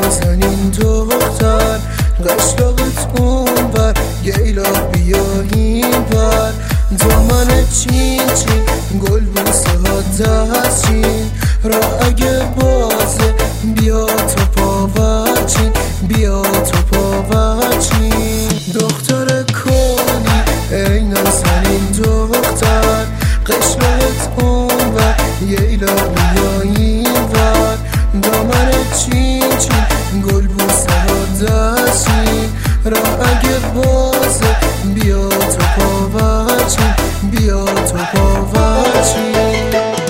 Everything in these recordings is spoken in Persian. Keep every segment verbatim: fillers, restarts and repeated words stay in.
نازنین دختر قشلاقت اونور گیلا بیا این بر دامن چین چین گل بوسه ها دستچین را اگه بازه بیا تو پاورچین بیا تو پاورچین دختر کنی ای نازنین دختر قشلاقت اونور گیلا بیا این بر دامن چین چین گل بوسه ها دستچین را اگه بازه بیا تو پاورچین بیا تو پاورچین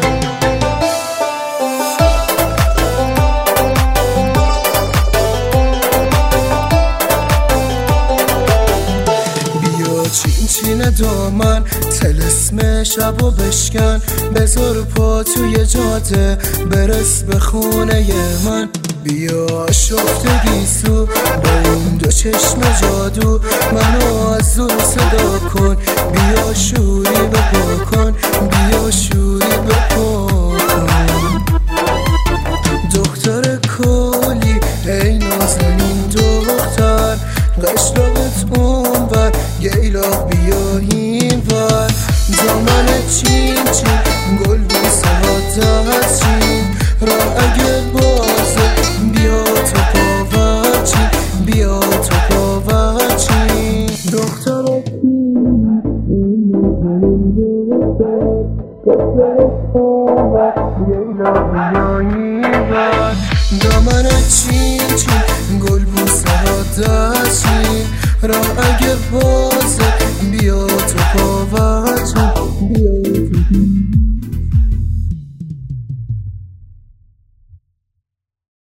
بیا چین چین دامن تلسم شب و بشکن بذار پا توی جاده برس به خونه من بیا شفت گیسو با اون دو چشم جادو منو از دور صدا کن بیا شوری بپا کن بیا شوری بپا کن دختر کلی ای نازنین دختر قشلاقت اونور گیلا بیا این ور دامن چین چین گل بوسه ها دستچین را اگه بازه بیا تو پاورچین بیا تو پاورچین دختر دامن چین چین گل بوسه ها دستچین را اگه بازه بیا تو پاورچین